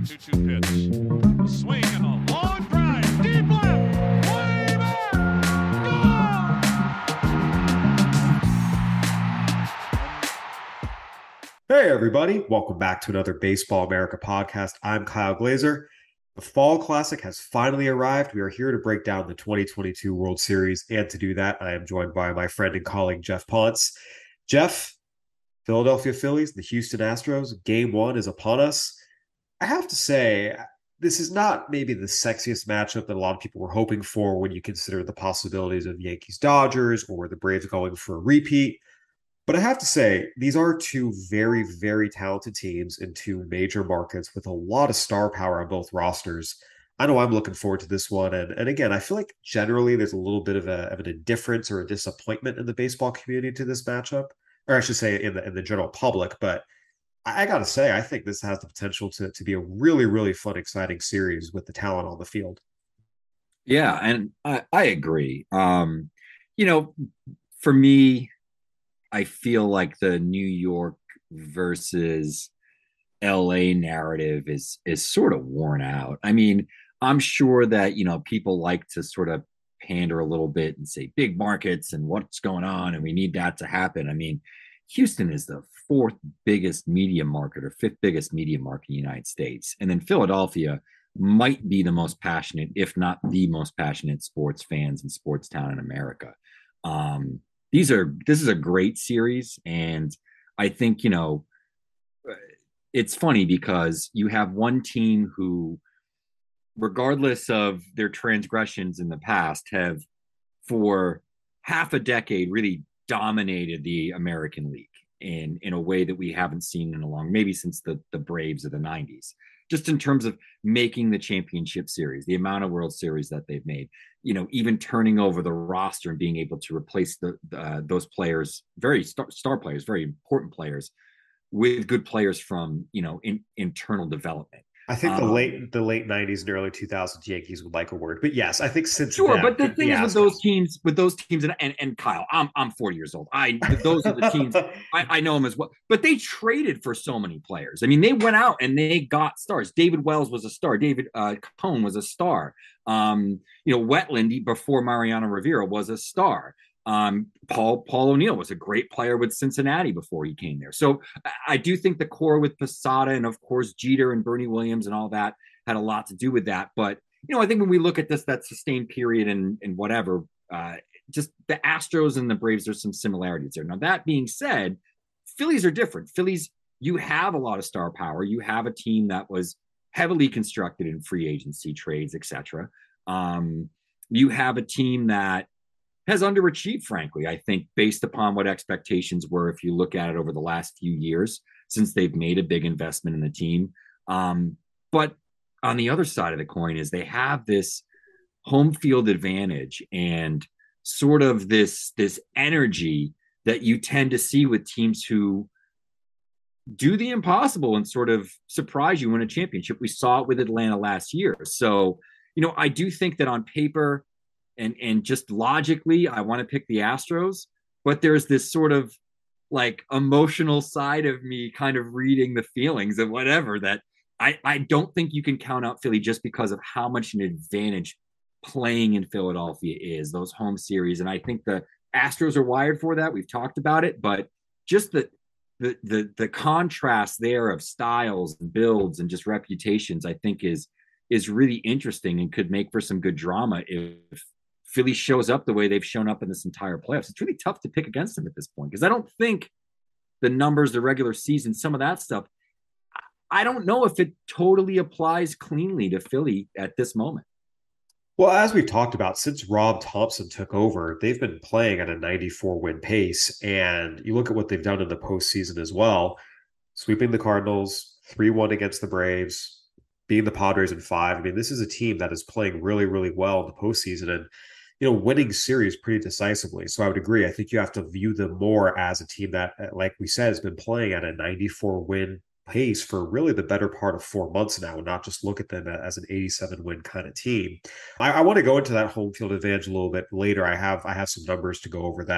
2-2 pitch. A swing and a long drive. Deep left. Way back. Gone! Hey, everybody. Welcome back to another Baseball America podcast. I'm Kyle Glazer. The Fall Classic has finally arrived. We are here to break down the 2022 World Series. And to do that, I am joined by my friend and colleague, Jeff Ponce. Jeff, Philadelphia Phillies, the Houston Astros, Game 1 is upon us. I have to say, this is not maybe the sexiest matchup that a lot of people were hoping for when you consider the possibilities of Yankees-Dodgers or the Braves going for a repeat. But I have to say, these are two very, very talented teams in two major markets with a lot of star power on both rosters. I know I'm looking forward to this one. And again, I feel like generally there's a little bit of an indifference or a disappointment in the baseball community to this matchup, or I should say in the general public. But I got to say, I think this has the potential to be a really, really fun, exciting series with the talent on the field. Yeah, and I agree. For me, I feel like the New York versus LA narrative is sort of worn out. I mean, I'm sure that, people like to sort of pander a little bit and say big markets and what's going on, and we need that to happen. I mean, Houston is the fourth biggest media market or fifth biggest media market in the United States. And then Philadelphia might be the most passionate, if not the most passionate sports fans and sports town in America. This is a great series. And I think, it's funny because you have one team who, regardless of their transgressions in the past, have for half a decade really dominated the American League in a way that we haven't seen in a long, maybe since the Braves of the 90s, just in terms of making the championship series, the amount of World Series that they've made, even turning over the roster and being able to replace those players, very star players, very important players, with good players from, internal development. I think the late 90s and early 2000s Yankees would like a word, but yes, I think since sure. then, But the thing is with those teams, and Kyle, I'm 40 years old. Those are the teams I know them as well. But they traded for so many players. I mean, they went out and they got stars. David Wells was a star. David Cone was a star. Wetland before Mariano Rivera was a star. Paul O'Neill was a great player with Cincinnati before he came there. So I do think the core with Posada and of course Jeter and Bernie Williams and all that had a lot to do with that. But I think when we look at that sustained period and whatever, just the Astros and the Braves, there's some similarities there. Now that being said, Phillies are different. Phillies, you have a lot of star power. You have a team that was heavily constructed in free agency trades, etc. You have a team that has underachieved, frankly, I think, based upon what expectations were, if you look at it over the last few years, since they've made a big investment in the team. But on the other side of the coin is they have this home field advantage and sort of this energy that you tend to see with teams who do the impossible and sort of surprise you in a championship. We saw it with Atlanta last year. So, I do think that on paper, and just logically, I want to pick the Astros, but there's this sort of like emotional side of me kind of reading the feelings of whatever that I don't think you can count out Philly just because of how much an advantage playing in Philadelphia is, those home series. And I think the Astros are wired for that. We've talked about it, but just the contrast there of styles and builds and just reputations, I think is really interesting and could make for some good drama if Philly shows up the way they've shown up in this entire playoffs. It's really tough to pick against them at this point because I don't think the numbers, the regular season, some of that stuff, I don't know if it totally applies cleanly to Philly at this moment. Well, as we've talked about, since Rob Thompson took over, they've been playing at a 94-win pace. And you look at what they've done in the postseason as well, sweeping the Cardinals, 3-1 against the Braves, beating the Padres in 5. I mean, this is a team that is playing really, really well in the postseason and, winning series pretty decisively. So I would agree. I think you have to view them more as a team that, like we said, has been playing at a 94-win pace for really the better part of 4 months now, and not just look at them as an 87-win kind of team. I want to go into that home field advantage a little bit later. I have some numbers to go over that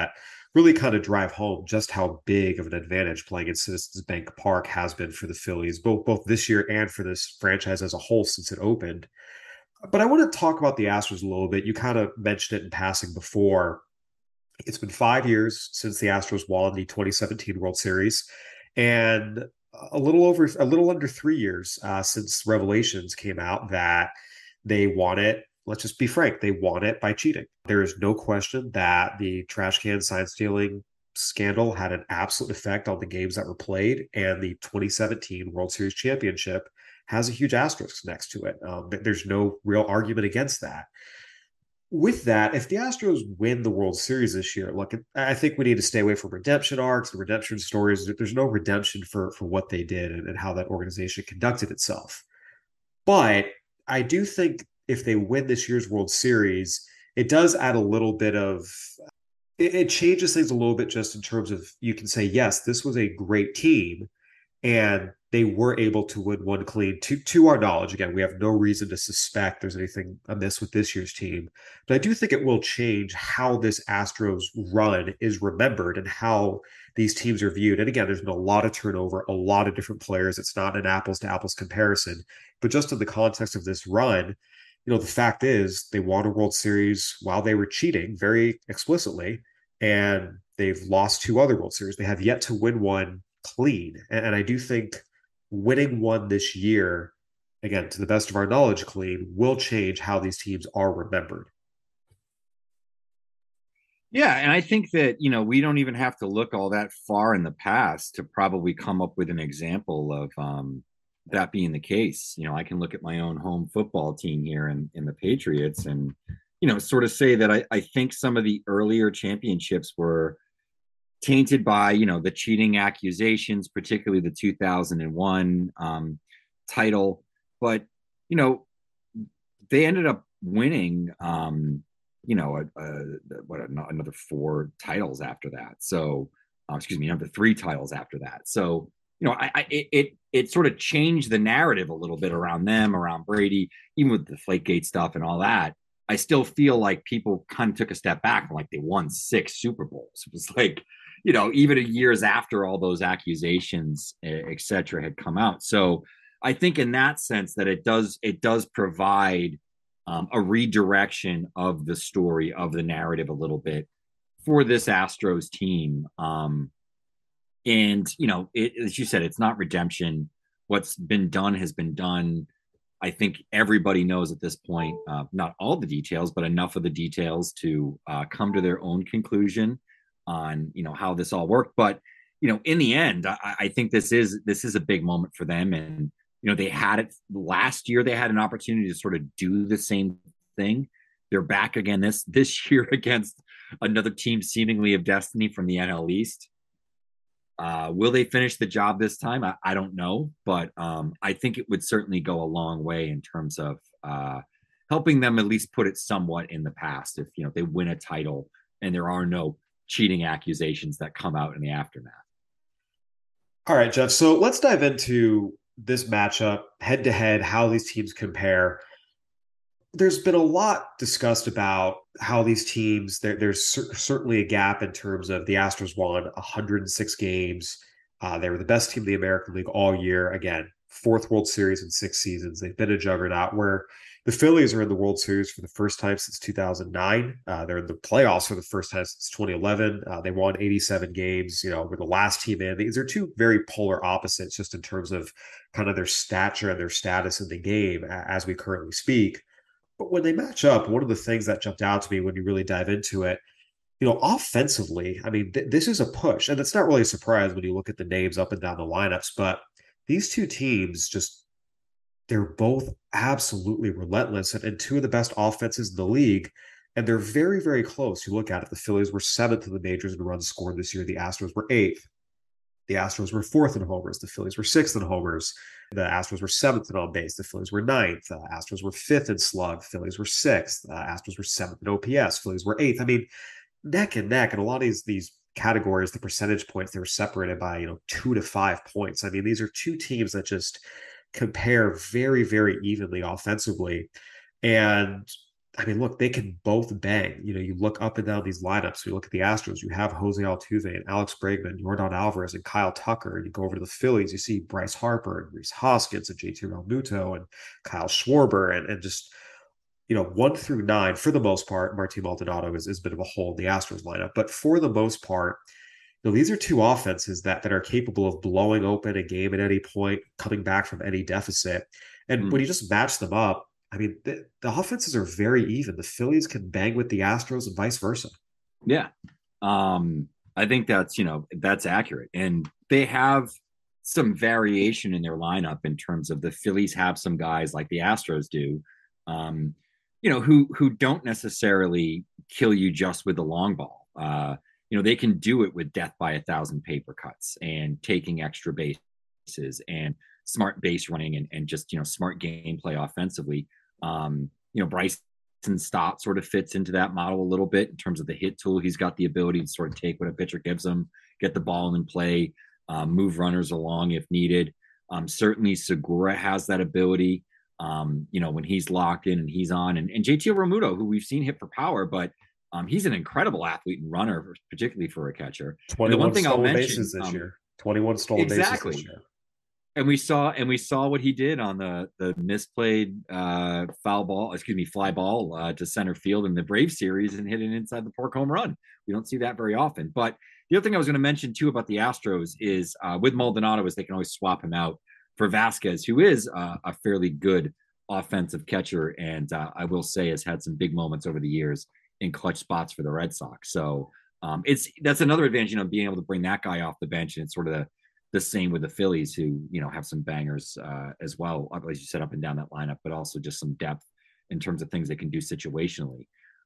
really kind of drive home just how big of an advantage playing in Citizens Bank Park has been for the Phillies, both this year and for this franchise as a whole since it opened. But I want to talk about the Astros a little bit. You kind of mentioned it in passing before. It's been 5 years since the Astros won the 2017 World Series, and a little under 3 years since revelations came out that they won it. Let's just be frank, they won it by cheating. There is no question that the trash can sign stealing scandal had an absolute effect on the games that were played, and the 2017 World Series championship has a huge asterisk next to it. There's no real argument against that. With that, if the Astros win the World Series this year, look, I think we need to stay away from redemption arcs and redemption stories. There's no redemption for what they did and how that organization conducted itself. But I do think if they win this year's World Series, it does add a little bit of it changes things a little bit just in terms of you can say, yes, this was a great team and they were able to win one clean to our knowledge. Again, we have no reason to suspect there's anything amiss with this year's team, but I do think it will change how this Astros run is remembered and how these teams are viewed. And again, there's been a lot of turnover, a lot of different players. It's not an apples to apples comparison, but just in the context of this run, the fact is they won a World Series while they were cheating very explicitly, and they've lost two other World Series. They have yet to win one clean. And I do think winning one this year, again, to the best of our knowledge, clean, will change how these teams are remembered. Yeah, and I think that, we don't even have to look all that far in the past to probably come up with an example of that being the case. I can look at my own home football team here in the Patriots and, sort of say that I think some of the earlier championships were tainted by, the cheating accusations, particularly the 2001 title. But, they ended up winning, another four titles after that. So, another three titles after that. So, it sort of changed the narrative a little bit around them, around Brady, even with the Deflategate stuff and all that. I still feel like people kind of took a step back and like they won 6 Super Bowls. It was like, even years after all those accusations, et cetera, had come out. So I think in that sense that it does provide a redirection of the story, of the narrative a little bit for this Astros team. And, as you said, it's not redemption. What's been done has been done. I think everybody knows at this point, not all the details, but enough of the details to come to their own conclusion on, how this all worked. But, in the end, I think this is a big moment for them. And, they had it last year. They had an opportunity to sort of do the same thing. They're back again this year against another team seemingly of destiny from the NL East. Will they finish the job this time? I don't know, but I think it would certainly go a long way in terms of helping them at least put it somewhat in the past. If they win a title and there are no cheating accusations that come out in the aftermath. All right, Jeff. So let's dive into this matchup head to head, how these teams compare. There's been a lot discussed about how these teams, there's certainly a gap in terms of the Astros won 106 games. They were the best team in the American League all year. Again, 4th World Series in 6 seasons. They've been a juggernaut, where the Phillies are in the World Series for the first time since 2009. They're in the playoffs for the first time since 2011. They won 87 games, were the last team in. These are two very polar opposites just in terms of kind of their stature and their status in the game as we currently speak. But when they match up, one of the things that jumped out to me when you really dive into it, offensively, I mean, this is a push. And it's not really a surprise when you look at the names up and down the lineups. But these two teams they're both absolutely relentless and two of the best offenses in the league. And they're very, very close. You look at it, the Phillies were 7th in the majors in runs scored this year. The Astros were 8th. The Astros were 4th in homers. The Phillies were 6th in homers. The Astros were 7th in on base. The Phillies were 9th. The Astros were 5th in slug. Phillies were 6th. The Astros were 7th in OPS. Phillies were 8th. I mean, neck and neck. And a lot of these categories, the percentage points, they were separated by 2 to 5 points. I mean, these are two teams that just compare very, very evenly offensively. And I mean, look, they can both bang. You look up and down these lineups. You look at the Astros, you have Jose Altuve and Alex Bregman, Yordan Alvarez and Kyle Tucker. And you go over to the Phillies, you see Bryce Harper and Rhys Hoskins and JT Realmuto and Kyle Schwarber and just, 1 through 9, for the most part, Martin Maldonado is a bit of a hole in the Astros lineup. But for the most part, these are two offenses that are capable of blowing open a game at any point, coming back from any deficit. And when you just match them up, I mean, the offenses are very even. The Phillies can bang with the Astros and vice versa. Yeah. I think that's accurate. And they have some variation in their lineup in terms of the Phillies have some guys like the Astros do, who don't necessarily kill you just with the long ball. They can do it with death by 1,000 paper cuts and taking extra bases and smart base running and just, smart gameplay offensively. Bryson Stott sort of fits into that model a little bit in terms of the hit tool. He's got the ability to sort of take what a pitcher gives him, get the ball in play, move runners along if needed. Certainly Segura has that ability, when he's locked in and he's on. And JT Realmuto, who we've seen hit for power, but he's an incredible athlete and runner, particularly for a catcher. 21 stolen bases this year. 21 stolen bases this year. And we saw what he did on the misplayed fly ball to center field in the Braves series and hit it inside the park home run. We don't see that very often. But the other thing I was going to mention too about the Astros is with Maldonado is they can always swap him out for Vasquez, who is a fairly good offensive catcher, and I will say has had some big moments over the years in clutch spots for the Red Sox. So that's another advantage, being able to bring that guy off the bench, and it's sort of the same with the Phillies, who have some bangers as well, as you set up and down that lineup, but also just some depth in terms of things they can do situationally.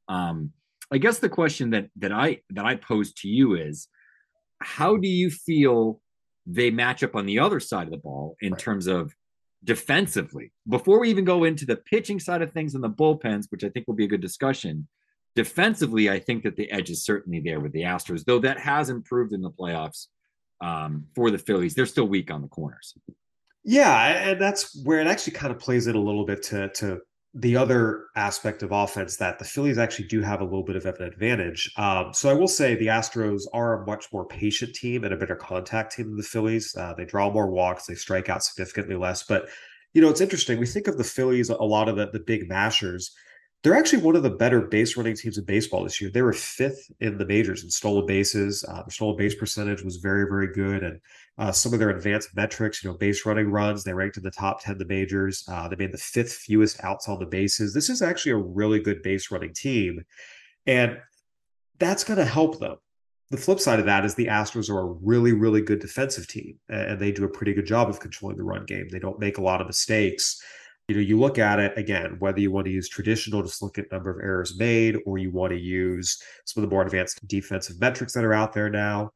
I guess the question that I pose to you is, how do you feel they match up on the other side of the ball in terms of defensively? Before we even go into the pitching side of things and the bullpens, which I think will be a good discussion, defensively, I think that the edge is certainly there with the Astros, though that has improved in the playoffs. For the Phillies, they're still weak on the corners. Yeah, and that's where it actually kind of plays in a little bit to the other aspect of offense, that the Phillies actually do have a little bit of an advantage. So I will say the Astros are a much more patient team and a better contact team than the Phillies. They draw more walks, they strike out significantly less. But, it's interesting. We think of the Phillies, a lot of the big mashers. They're actually one of the better base running teams in baseball this year. They were 5th in the majors in stolen bases. Their stolen base percentage was very, very good. And some of their advanced metrics, base running runs, they ranked in the top 10 in the majors. They made the 5th fewest outs on the bases. This is actually a really good base running team. And that's going to help them. The flip side of that is the Astros are a really, really good defensive team. And they do a pretty good job of controlling the run game. They don't make a lot of mistakes. You look at it again, whether you want to use traditional, just look at number of errors made, or you want to use some of the more advanced defensive metrics that are out there now.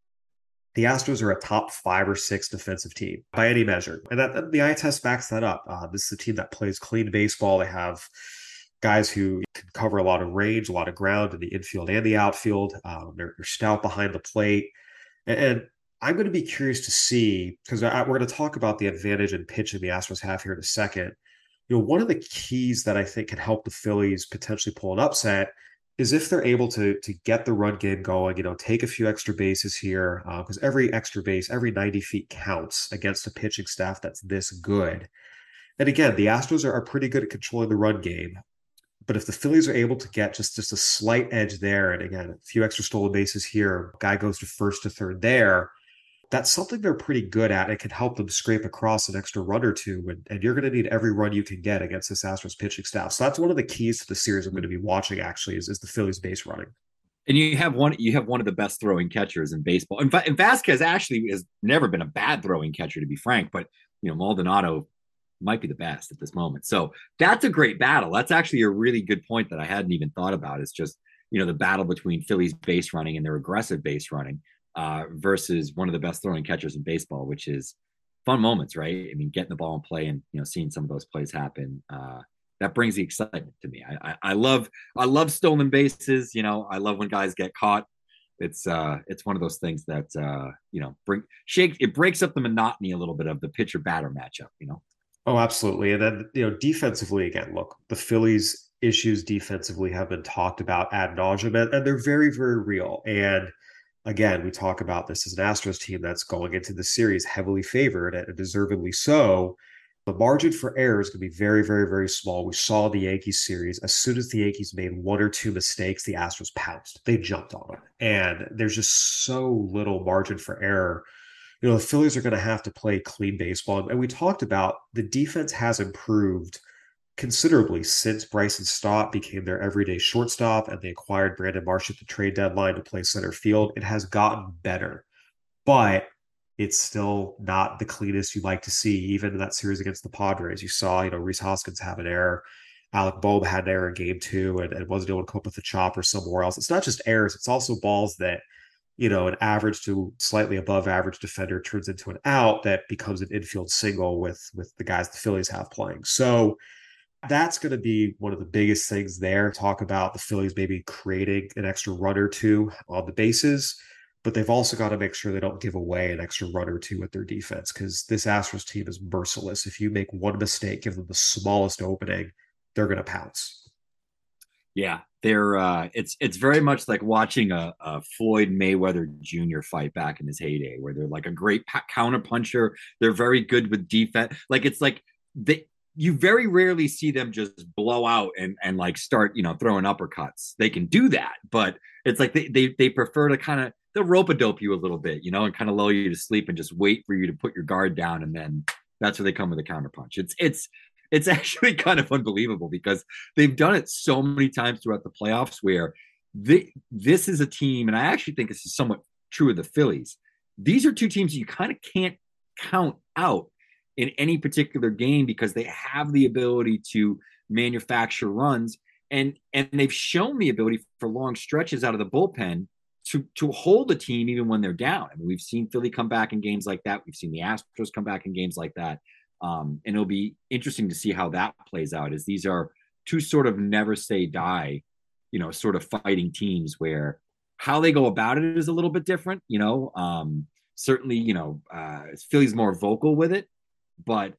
The Astros are a top 5 or 6 defensive team by any measure. And that the eye test backs that up. This is a team that plays clean baseball. They have guys who can cover a lot of range, a lot of ground in the infield and the outfield. They're stout behind the plate. And I'm going to be curious to see, because we're going to talk about the advantage in pitching the Astros have here in a second. One of the keys that I think can help the Phillies potentially pull an upset is if they're able to get the run game going, take a few extra bases here, because every extra base, every 90 feet counts against a pitching staff that's this good. And again, the Astros are pretty good at controlling the run game. But if the Phillies are able to get just a slight edge there, and again, a few extra stolen bases here, guy goes to first to third there, that's something they're pretty good at. It can help them scrape across an extra run or two, and you're going to need every run you can get against this Astros pitching staff. So that's one of the keys to the series I'm going to be watching, actually, is the Phillies base running. And you have one of the best throwing catchers in baseball. And Vasquez actually has never been a bad throwing catcher, to be frank, but Maldonado might be the best at this moment. So that's a great battle. That's actually a really good point that I hadn't even thought about. It's just, the battle between Phillies base running and their aggressive base running. Versus one of the best throwing catchers in baseball, which is fun moments, right? I mean, getting the ball in play and seeing some of those plays happen, that brings the excitement to me. I love stolen bases. I love when guys get caught. It's one of those things that it breaks up the monotony a little bit of the pitcher batter matchup. Oh, absolutely. And then defensively, again, look, the Phillies issues defensively have been talked about ad nauseum, and they're very, very real. And again, we talk about this as an Astros team that's going into the series heavily favored and deservedly so. The margin for error is going to be very, very, very small. We saw the Yankees series. As soon as the Yankees made one or two mistakes, the Astros pounced. They jumped on them. And there's just so little margin for error. The Phillies are going to have to play clean baseball. And we talked about the defense has improved considerably since Bryson Stott became their everyday shortstop and they acquired Brandon Marsh at the trade deadline to play center field. It has gotten better, but it's still not the cleanest you'd like to see. Even in that series against the Padres, you saw, Rhys Hoskins have an error. Alec Bohm had an error in game 2 and wasn't able to cope with the chopper somewhere else. It's not just errors, it's also balls that, an average to slightly above average defender turns into an out that becomes an infield single with the guys the Phillies have playing. So that's going to be one of the biggest things there. Talk about the Phillies maybe creating an extra run or two on the bases, but they've also got to make sure they don't give away an extra run or two with their defense because this Astros team is merciless. If you make one mistake, give them the smallest opening, they're going to pounce. Yeah, they're it's very much like watching a Floyd Mayweather Jr. fight back in his heyday, where they're like a great counter puncher. They're very good with defense. It's like you very rarely see them just blow out and like start throwing uppercuts. They can do that, but it's like they prefer to kind of they'll rope-a-dope you a little bit, and kind of lull you to sleep and just wait for you to put your guard down, and then that's where they come with a counter punch. It's actually kind of unbelievable because they've done it so many times throughout the playoffs where this is a team, and I actually think this is somewhat true of the Phillies. These are two teams you kind of can't count out in any particular game because they have the ability to manufacture runs, and they've shown the ability for long stretches out of the bullpen to hold a team even when they're down. I mean, we've seen Philly come back in games like that. We've seen the Astros come back in games like that. And it'll be interesting to see how that plays out, as these are two sort of never say die, sort of fighting teams where how they go about it is a little bit different. Certainly, Philly's more vocal with it, but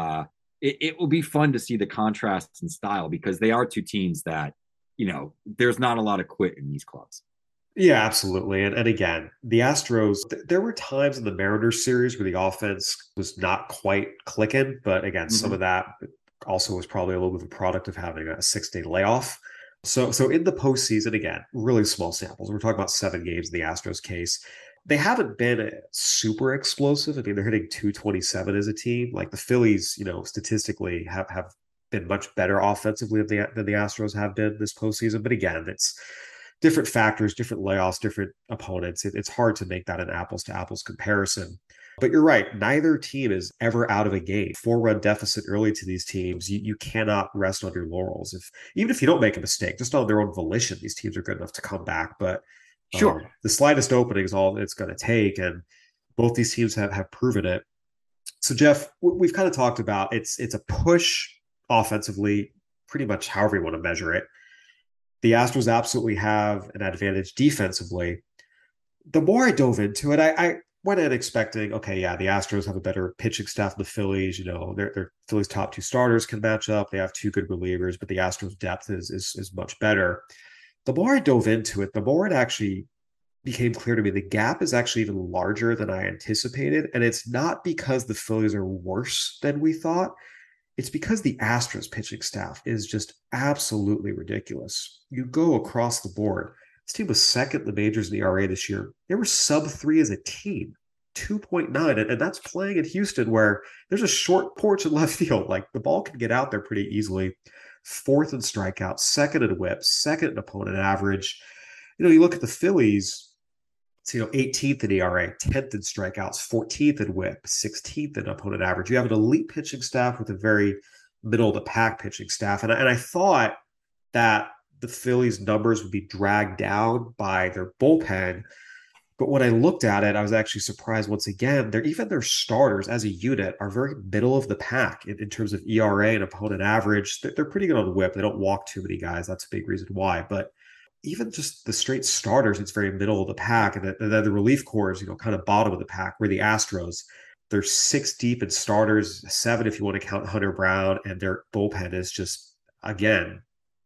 it will be fun to see the contrasts in style because they are two teams that, there's not a lot of quit in these clubs. Yeah, absolutely. And again, the Astros, there were times in the Mariners series where the offense was not quite clicking. But again, some of that also was probably a little bit of a product of having a 6-day layoff. So in the postseason, again, really small samples. We're talking about 7 games in the Astros case. They haven't been super explosive. I mean, they're hitting 227 as a team. Like the Phillies, statistically have been much better offensively than the Astros have been this postseason. But again, it's different factors, different layoffs, different opponents. It's hard to make that an apples to apples comparison. But you're right. Neither team is ever out of a game. 4-run deficit early to these teams. You cannot rest on your laurels. Even if you don't make a mistake, just on their own volition, these teams are good enough to come back. But sure, the slightest opening is all it's going to take. And both these teams have proven it. So, Jeff, we've kind of talked about it's a push offensively, pretty much however you want to measure it. The Astros absolutely have an advantage defensively. The more I dove into it, I went in expecting, okay, yeah, the Astros have a better pitching staff than the Phillies. Their Phillies' top 2 starters can match up. They have 2 good relievers, but the Astros' depth is much better. The more I dove into it, the more it actually became clear to me the gap is actually even larger than I anticipated. And it's not because the Phillies are worse than we thought. It's because the Astros pitching staff is just absolutely ridiculous. You go across the board. This team was second in the majors in the ERA this year. They were sub-3 as a team, 2.9. And that's playing in Houston where there's a short porch in left field. Like the ball can get out there pretty easily. 4th in strikeouts, 2nd in whips, 2nd in opponent average. You look at the Phillies, it's 18th in ERA, 10th in strikeouts, 14th in whip, 16th in opponent average. You have an elite pitching staff with a very middle of the pack pitching staff. And I thought that the Phillies numbers would be dragged down by their bullpen. But when I looked at it, I was actually surprised once again. Even their starters as a unit are very middle of the pack in terms of ERA and opponent average. They're pretty good on whip. They don't walk too many guys. That's a big reason why. But even just the straight starters, it's very middle of the pack. And then the relief corps is, kind of bottom of the pack, where the Astros, they're 6 deep in starters, 7 if you want to count Hunter Brown, and their bullpen is just, again,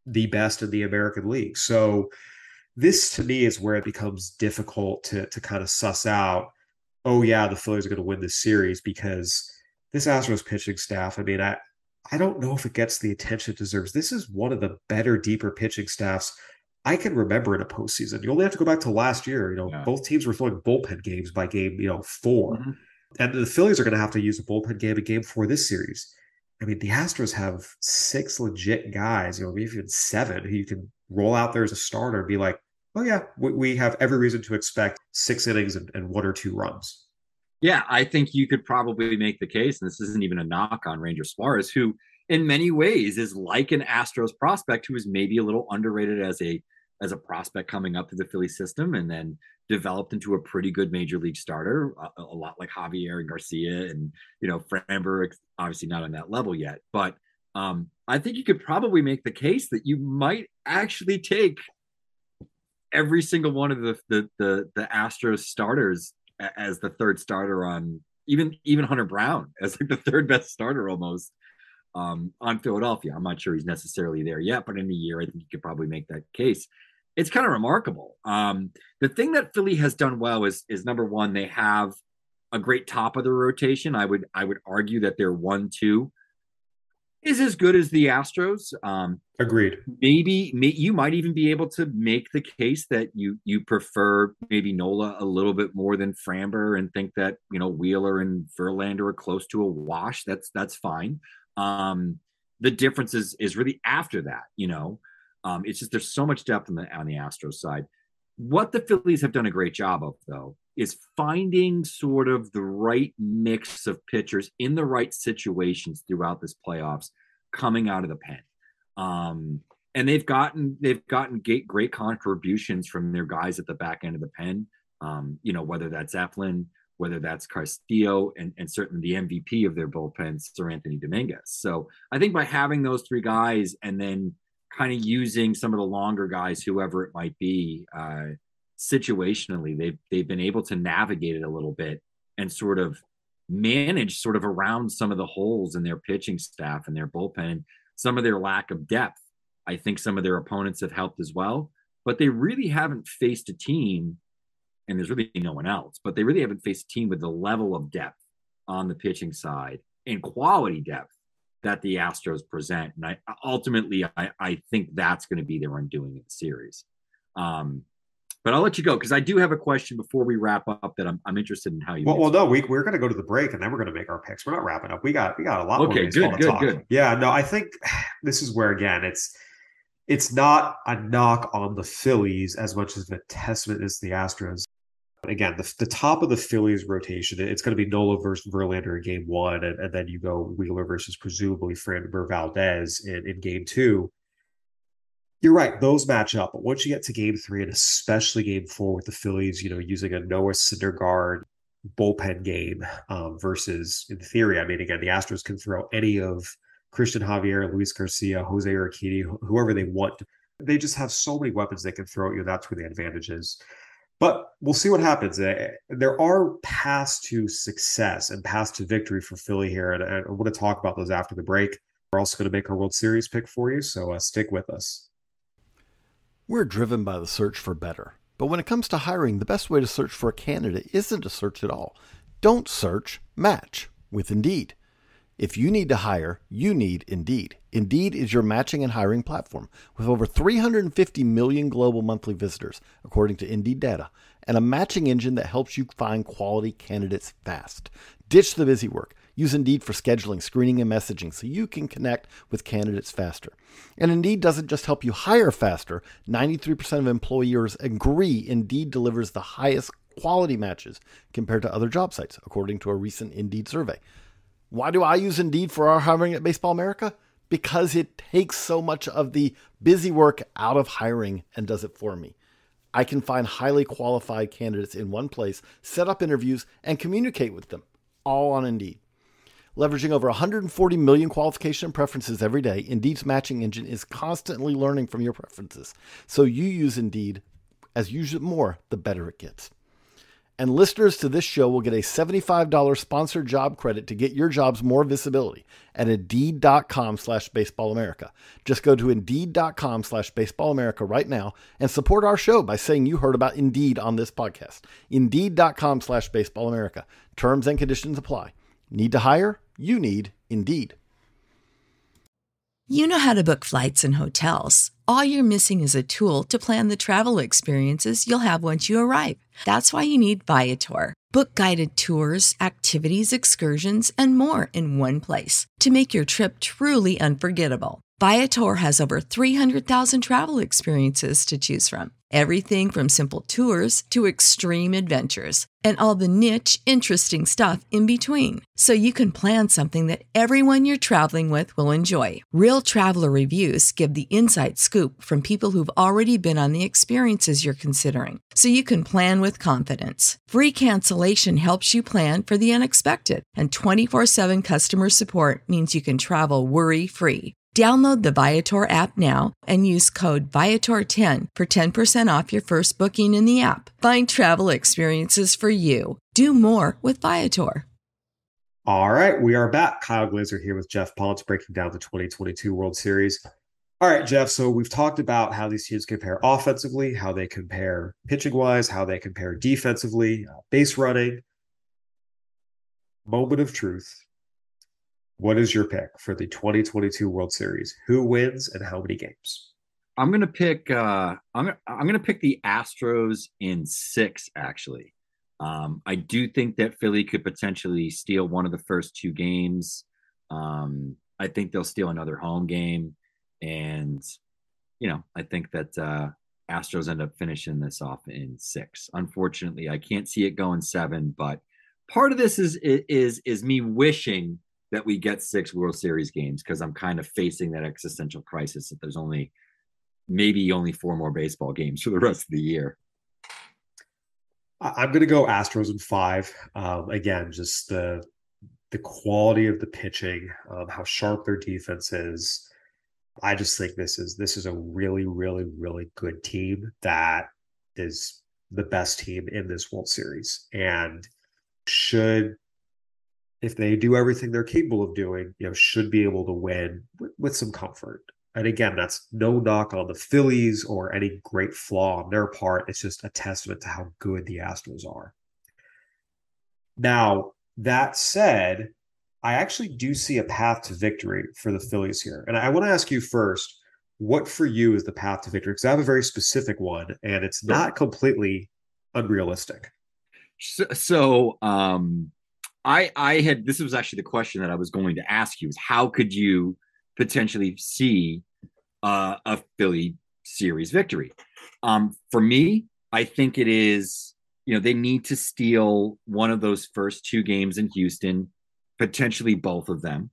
the best in the American League. So this to me is where it becomes difficult to kind of suss out, oh yeah, the Phillies are going to win this series, because this Astros pitching staff, I mean, I don't know if it gets the attention it deserves. This is one of the better, deeper pitching staffs I can remember in a postseason. You only have to go back to last year. Both teams were throwing bullpen games by game, 4. Mm-hmm. And the Phillies are going to have to use a bullpen game in game 4 this series. I mean, the Astros have 6 legit guys, maybe even 7, who you can roll out there as a starter and be like, oh yeah, we have every reason to expect 6 innings and 1 or 2 runs. Yeah, I think you could probably make the case, and this isn't even a knock on Ranger Suarez, who in many ways is like an Astros prospect who is maybe a little underrated as a prospect coming up to the Philly system, and then developed into a pretty good major league starter, a lot like Javier Garcia and, Framber, obviously not on that level yet. But I think you could probably make the case that you might actually take every single one of the Astros starters as the third starter on, even Hunter Brown as like the third best starter almost on Philadelphia. I'm not sure he's necessarily there yet, but in a year, I think you could probably make that case. It's kind of remarkable. The thing that Philly has done well is number one, they have a great top of the rotation. I would argue that their 1-2 is as good as the Astros. Agreed. Maybe you might even be able to make the case that you prefer maybe Nola a little bit more than Framber, and think that Wheeler and Verlander are close to a wash. That's fine. The difference is really after that. It's just there's so much depth on the Astros side. What the Phillies have done a great job of, though, is finding sort of the right mix of pitchers in the right situations throughout this playoffs coming out of the pen. And they've gotten great contributions from their guys at the back end of the pen. Whether that's Eflin, whether that's Castillo, and certainly the MVP of their bullpen, Seranthony Dominguez. So I think by having those 3 guys and then kind of using some of the longer guys, whoever it might be, situationally, they've been able to navigate it a little bit and sort of manage sort of around some of the holes in their pitching staff and their bullpen, some of their lack of depth. I think some of their opponents have helped as well, but they really haven't faced a team, and there's really no one else, but they really haven't faced a team with the level of depth on the pitching side and quality depth that the Astros present. And I think that's going to be their undoing in the series. But I'll let you go, because I do have a question before we wrap up that I'm interested in how you. Well, no, we're going to go to the break and then we're going to make our picks. We're not wrapping up. We got a lot more baseball to talk. Good. Yeah, no, I think this is where, again, it's not a knock on the Phillies as much as a testament is the Astros. Again, the top of the Phillies rotation, it's going to be Nola versus Verlander in game 1, and then you go Wheeler versus presumably Framber Valdez in game 2. You're right, those match up. But once you get to game 3, and especially game 4 with the Phillies, using a Noah Syndergaard bullpen game versus, in theory, I mean, again, the Astros can throw any of Christian Javier, Luis Garcia, Jose Urquidy, whoever they want. They just have so many weapons they can throw at you. That's where the advantage is. But we'll see what happens. There are paths to success and paths to victory for Philly here, and I want to talk about those after the break. We're also going to make our World Series pick for you, so stick with us. We're driven by the search for better. But when it comes to hiring, the best way to search for a candidate isn't to search at all. Don't search, match with Indeed. If you need to hire, you need Indeed. Indeed is your matching and hiring platform with over 350 million global monthly visitors, according to Indeed data, and a matching engine that helps you find quality candidates fast. Ditch the busy work. Use Indeed for scheduling, screening, and messaging so you can connect with candidates faster. And Indeed doesn't just help you hire faster. 93% of employers agree Indeed delivers the highest quality matches compared to other job sites, according to a recent Indeed survey. Why do I use Indeed for our hiring at Baseball America? Because it takes so much of the busy work out of hiring and does it for me. I can find highly qualified candidates in one place, set up interviews, and communicate with them, all on Indeed. Leveraging over 140 million qualification preferences every day, Indeed's matching engine is constantly learning from your preferences. So you use Indeed. As you use it more, the better it gets. And listeners to this show will get a $75 sponsored job credit to get your jobs more visibility at Indeed.com/BaseballAmerica. Just go to Indeed.com/BaseballAmerica right now and support our show by saying you heard about Indeed on this podcast. Indeed.com/BaseballAmerica. Terms and conditions apply. Need to hire? You need Indeed. You know how to book flights and hotels. All you're missing is a tool to plan the travel experiences you'll have once you arrive. That's why you need Viator. Book guided tours, activities, excursions, and more in one place to make your trip truly unforgettable. Viator has over 300,000 travel experiences to choose from. Everything from simple tours to extreme adventures and all the niche, interesting stuff in between. So you can plan something that everyone you're traveling with will enjoy. Real traveler reviews give the inside scoop from people who've already been on the experiences you're considering. So you can plan with confidence. Free cancellation helps you plan for the unexpected. And 24/7 customer support means you can travel worry-free. Download the Viator app now and use code Viator10 for 10% off your first booking in the app. Find travel experiences for you. Do more with Viator. All right, we are back. Kyle Glaser here with Jeff Ponce breaking down the 2022 World Series. All right, Jeff, so we've talked about how these teams compare offensively, how they compare pitching-wise, how they compare defensively, base running. Moment of truth. What is your pick for the 2022 World Series? Who wins and how many games? I'm gonna pick. I'm gonna pick the Astros in 6. Actually, I do think that Philly could potentially steal one of the first 2 games. I think they'll steal another home game, and I think that Astros end up finishing this off in 6. Unfortunately, I can't see it going 7. But part of this is me wishing that we get 6 World Series games because I'm kind of facing that existential crisis that there's maybe only 4 more baseball games for the rest of the year. I'm going to go Astros in 5. Again, just the quality of the pitching, how sharp their defense is. I just think this is a really, really, really good team that is the best team in this World Series and if they do everything they're capable of doing, should be able to win with some comfort. And again, that's no knock on the Phillies or any great flaw on their part. It's just a testament to how good the Astros are. Now, that said, I actually do see a path to victory for the Phillies here. And I want to ask you first, what for you is the path to victory? Because I have a very specific one, and it's not completely unrealistic. This was actually the question that I was going to ask you is how could you potentially see a Philly series victory? For me, I think it is, they need to steal one of those first 2 games in Houston, potentially both of them.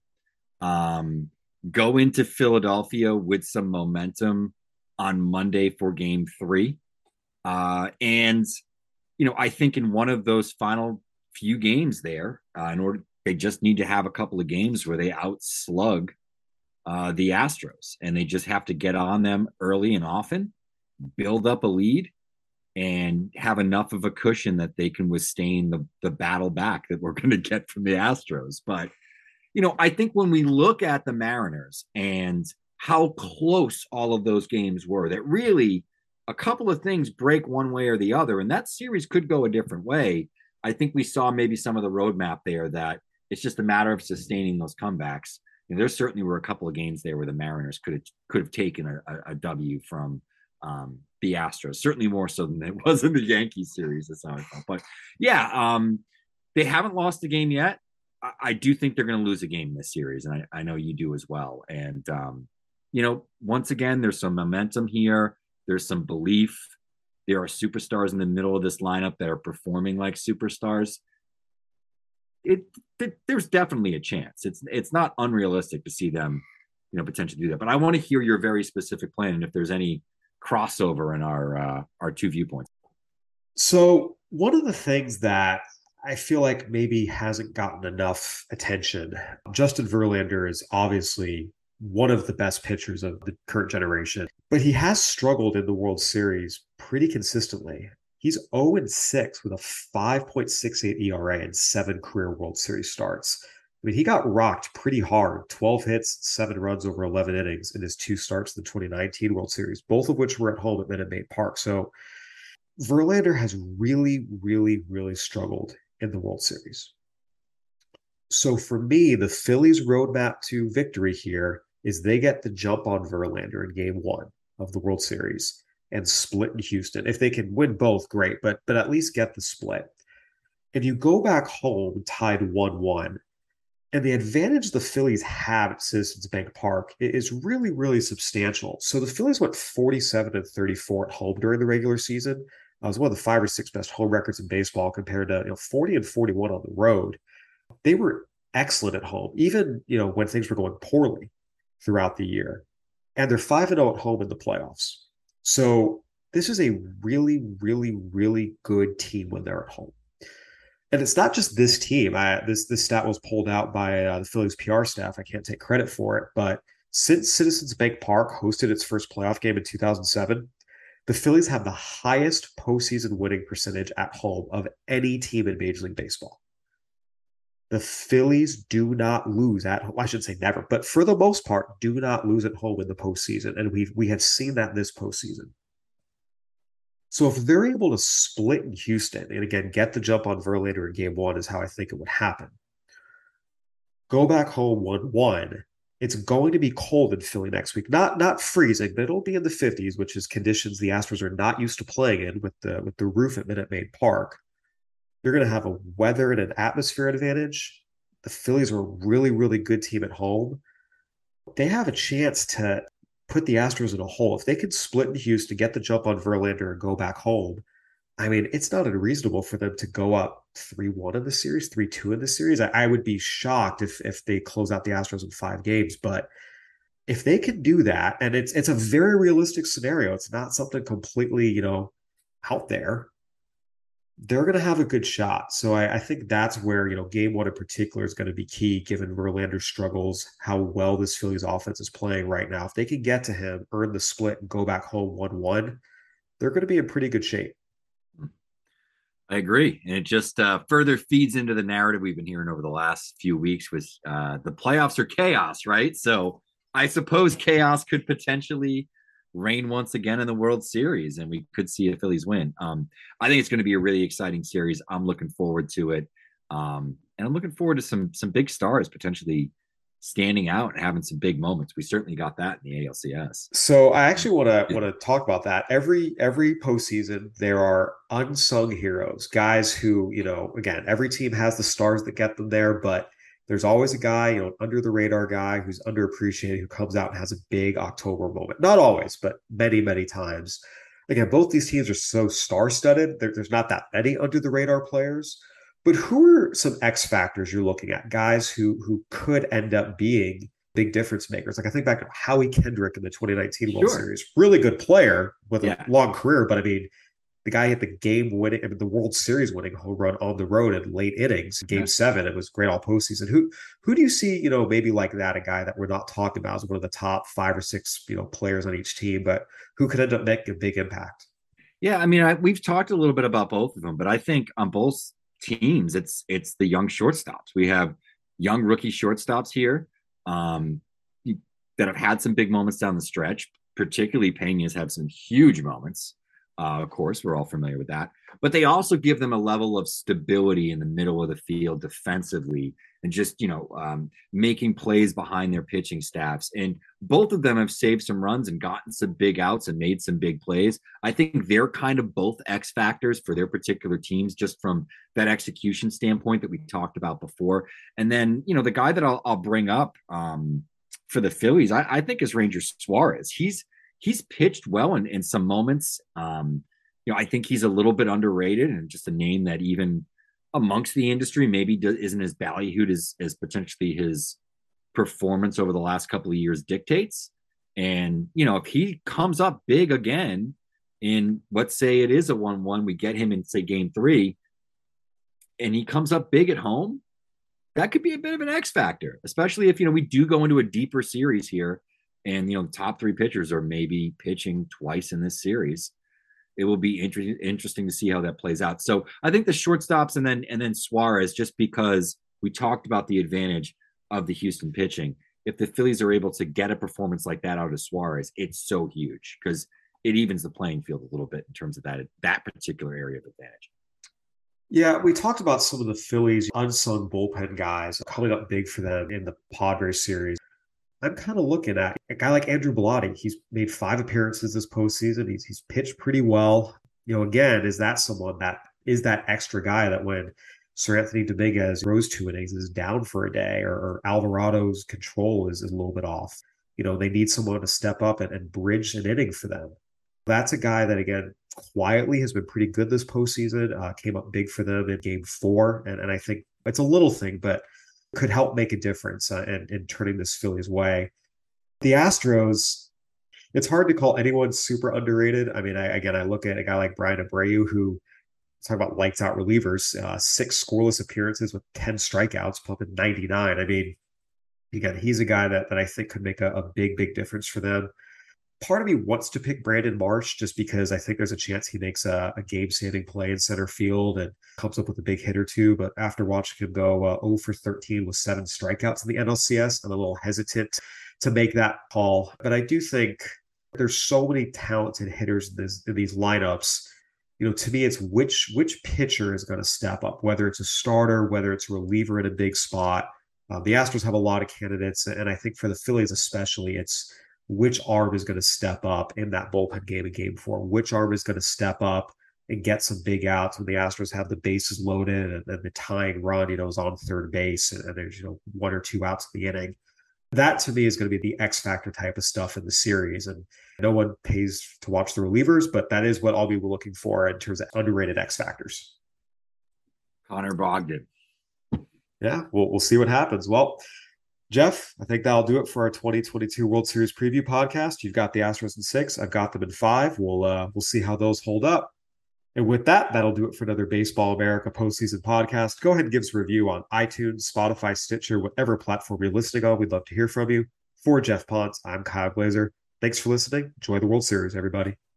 Go into Philadelphia with some momentum on Monday for game 3. And I think in one of those final few games there, they just need to have a couple of games where they outslug the Astros, and they just have to get on them early and often, build up a lead, and have enough of a cushion that they can withstand the battle back that we're going to get from the Astros. But I think when we look at the Mariners and how close all of those games were, that really a couple of things break one way or the other, and that series could go a different way. I think we saw maybe some of the roadmap there that it's just a matter of sustaining those comebacks. And there certainly were a couple of games there where the Mariners could have taken a W from the Astros, certainly more so than it was in the Yankees series. That's how I felt. But yeah, they haven't lost a game yet. I do think they're going to lose a game in this series, and I know you do as well. And once again, there's some momentum here. There's some belief. There are superstars in the middle of this lineup that are performing like superstars. There's definitely a chance. It's not unrealistic to see them, potentially do that. But I want to hear your very specific plan and if there's any crossover in our 2 viewpoints. So one of the things that I feel like maybe hasn't gotten enough attention, Justin Verlander is obviously one of the best pitchers of the current generation, but he has struggled in the World Series pretty consistently. He's 0-6 with a 5.68 ERA and 7 career World Series starts. I mean, he got rocked pretty hard, 12 hits, 7 runs over 11 innings in his 2 starts in the 2019 World Series, both of which were at home at Minute Maid Park. So Verlander has really, really, really struggled in the World Series. So for me, the Phillies' roadmap to victory here is they get the jump on Verlander in game 1 of the World Series and split in Houston. If they can win both, great, but at least get the split. If you go back home tied 1-1, and the advantage the Phillies have at Citizens Bank Park is really, really substantial. So the Phillies went 47-34 at home during the regular season. It was one of the 5 or 6 best home records in baseball compared to 40-41 on the road. They were excellent at home, even when things were going poorly throughout the year. And they're 5-0 at home in the playoffs. So this is a really, really, really good team when they're at home. And it's not just this team. This stat was pulled out by the Phillies PR staff. I can't take credit for it, but since Citizens Bank Park hosted its first playoff game in 2007, the Phillies have the highest postseason winning percentage at home of any team in Major League Baseball. The Phillies do not lose at home. I should say never, but for the most part, do not lose at home in the postseason, and we have seen that this postseason. So if they're able to split in Houston, and again, get the jump on Verlander in game 1 is how I think it would happen. Go back home 1-1. It's going to be cold in Philly next week. Not freezing, but it'll be in the 50s, which is conditions the Astros are not used to playing in with the roof at Minute Maid Park. You're going to have a weather and an atmosphere advantage. The Phillies are a really, really good team at home. They have a chance to put the Astros in a hole. If they could split in Houston, get the jump on Verlander, and go back home, I mean, it's not unreasonable for them to go up 3-1 in the series, 3-2 in the series. I would be shocked if they close out the Astros in 5 games. But if they can do that, and it's a very realistic scenario, it's not something completely, out there, they're going to have a good shot. So I think that's where, game 1 in particular is going to be key, given Verlander's struggles, how well this Phillies offense is playing right now. If they can get to him, earn the split, and go back home 1-1, they're going to be in pretty good shape. I agree. And it just further feeds into the narrative we've been hearing over the last few weeks with the playoffs are chaos, right? So I suppose chaos could potentially reign once again in the World Series, and we could see a Phillies win. I think it's going to be a really exciting series. I'm looking forward to it. And I'm looking forward to some big stars potentially standing out and having some big moments. We certainly got that in the ALCS. So I actually want to talk about that. Every postseason, there are unsung heroes, guys who, again, every team has the stars that get them there, but there's always a guy, under the radar guy who's underappreciated, who comes out and has a big October moment. Not always, but many, many times. Again, both these teams are so star-studded. There's not that many under the radar players. But who are some X factors you're looking at? Guys who could end up being big difference makers. Like I think back to Howie Kendrick in the 2019 World Series. Really good player with a long career, but I mean, the guy hit the World Series winning home run on the road in late innings, game 7. It was great all postseason. Who do you see, maybe like that, a guy that we're not talking about as one of the top 5 or 6, players on each team, but who could end up making a big impact? Yeah, I mean, we've talked a little bit about both of them, but I think on both teams, it's the young shortstops. We have young rookie shortstops here that have had some big moments down the stretch. Particularly Pena's had some huge moments. Of course, we're all familiar with that. But they also give them a level of stability in the middle of the field defensively and just, making plays behind their pitching staffs. And both of them have saved some runs and gotten some big outs and made some big plays. I think they're kind of both X factors for their particular teams, just from that execution standpoint that we talked about before. And then, the guy that I'll bring up for the Phillies, I think is Ranger Suarez. He's pitched well in some moments. I think he's a little bit underrated and just a name that even amongst the industry maybe isn't as ballyhooed as potentially his performance over the last couple of years dictates. And, if he comes up big again in, let's say it is a 1-1, we get him in, say, game 3, and he comes up big at home, that could be a bit of an X factor, especially if, we do go into a deeper series here. And, the top 3 pitchers are maybe pitching twice in this series. it will be interesting to see how that plays out. So I think the shortstops and then Suarez, just because we talked about the advantage of the Houston pitching. If the Phillies are able to get a performance like that out of Suarez, it's so huge because it evens the playing field a little bit in terms of that particular area of advantage. Yeah, we talked about some of the Phillies' unsung bullpen guys coming up big for them in the Padres series. I'm kind of looking at a guy like Andrew Bellotti. He's made 5 appearances this postseason. He's pitched pretty well. Again, is that someone that is that extra guy that when Sir Anthony Dominguez throws 2 innings is down for a day, or Alvarado's control is a little bit off. They need someone to step up and bridge an inning for them. That's a guy that, again, quietly has been pretty good this postseason, came up big for them in game 4. And I think it's a little thing, but could help make a difference in turning this Phillies way. The Astros, it's hard to call anyone super underrated. I mean, I look at a guy like Brian Abreu, who, talk about lights out relievers, 6 scoreless appearances with 10 strikeouts, pumping 99. I mean, again, he's a guy that I think could make a big, big difference for them. Part of me wants to pick Brandon Marsh just because I think there's a chance he makes a game-saving play in center field and comes up with a big hit or two. But after watching him go 0 for 13 with 7 strikeouts in the NLCS, I'm a little hesitant to make that call. But I do think there's so many talented hitters in these lineups. To me, it's which pitcher is going to step up, whether it's a starter, whether it's a reliever in a big spot. The Astros have a lot of candidates, and I think for the Phillies especially, it's which arm is going to step up in that bullpen game in game 4, which arm is going to step up and get some big outs when the Astros have the bases loaded and the tying run, is on third base and there's, 1 or 2 outs in the inning. That to me is going to be the X factor type of stuff in the series. And no one pays to watch the relievers, but that is what I'll be looking for in terms of underrated X factors. Connor Brogdon. Yeah, we'll see what happens. Well, Jeff, I think that'll do it for our 2022 World Series preview podcast. You've got the Astros in 6. I've got them in 5. We'll see how those hold up. And with that, that'll do it for another Baseball America postseason podcast. Go ahead and give us a review on iTunes, Spotify, Stitcher, whatever platform you're listening on. We'd love to hear from you. For Jeff Ponce, I'm Kyle Glazer. Thanks for listening. Enjoy the World Series, everybody.